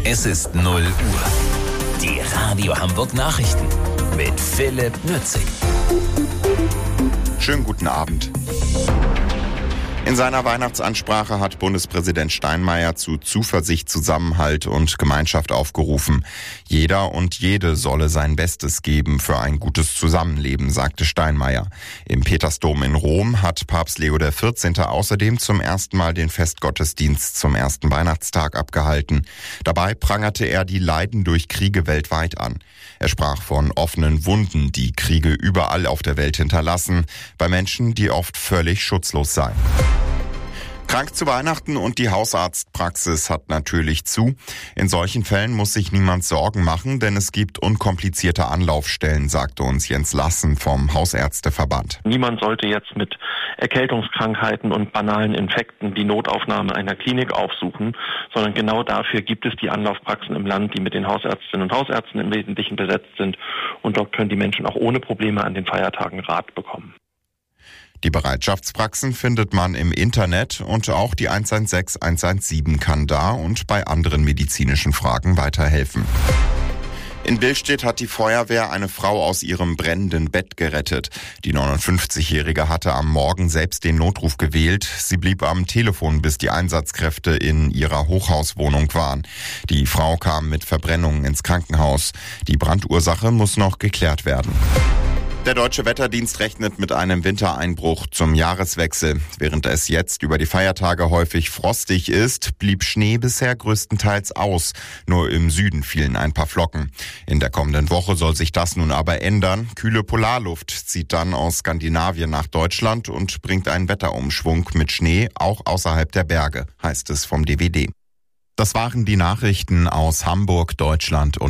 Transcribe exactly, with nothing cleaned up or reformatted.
Es ist null Uhr. Die Radio Hamburg Nachrichten mit Philipp Nützig. Schönen guten Abend. In seiner Weihnachtsansprache hat Bundespräsident Steinmeier zu Zuversicht, Zusammenhalt und Gemeinschaft aufgerufen. Jeder und jede solle sein Bestes geben für ein gutes Zusammenleben, sagte Steinmeier. Im Petersdom in Rom hat Papst Leo der vierzehnte außerdem zum ersten Mal den Festgottesdienst zum ersten Weihnachtstag abgehalten. Dabei prangerte er die Leiden durch Kriege weltweit an. Er sprach von offenen Wunden, die Kriege überall auf der Welt hinterlassen, bei Menschen, die oft völlig schutzlos seien. Krank zu Weihnachten und die Hausarztpraxis hat natürlich zu. In solchen Fällen muss sich niemand Sorgen machen, denn es gibt unkomplizierte Anlaufstellen, sagte uns Jens Lassen vom Hausärzteverband. Niemand sollte jetzt mit Erkältungskrankheiten und banalen Infekten die Notaufnahme einer Klinik aufsuchen, sondern genau dafür gibt es die Anlaufpraxen im Land, die mit den Hausärztinnen und Hausärzten im Wesentlichen besetzt sind. Und dort können die Menschen auch ohne Probleme an den Feiertagen Rat bekommen. Die Bereitschaftspraxen findet man im Internet und auch die eins eins sechs eins eins sieben kann da und bei anderen medizinischen Fragen weiterhelfen. In Billstedt hat die Feuerwehr eine Frau aus ihrem brennenden Bett gerettet. Die neunundfünfzigjährige hatte am Morgen selbst den Notruf gewählt. Sie blieb am Telefon, bis die Einsatzkräfte in ihrer Hochhauswohnung waren. Die Frau kam mit Verbrennungen ins Krankenhaus. Die Brandursache muss noch geklärt werden. Der Deutsche Wetterdienst rechnet mit einem Wintereinbruch zum Jahreswechsel. Während es jetzt über die Feiertage häufig frostig ist, blieb Schnee bisher größtenteils aus. Nur im Süden fielen ein paar Flocken. In der kommenden Woche soll sich das nun aber ändern. Kühle Polarluft zieht dann aus Skandinavien nach Deutschland und bringt einen Wetterumschwung mit Schnee auch außerhalb der Berge, heißt es vom D W D. Das waren die Nachrichten aus Hamburg, Deutschland und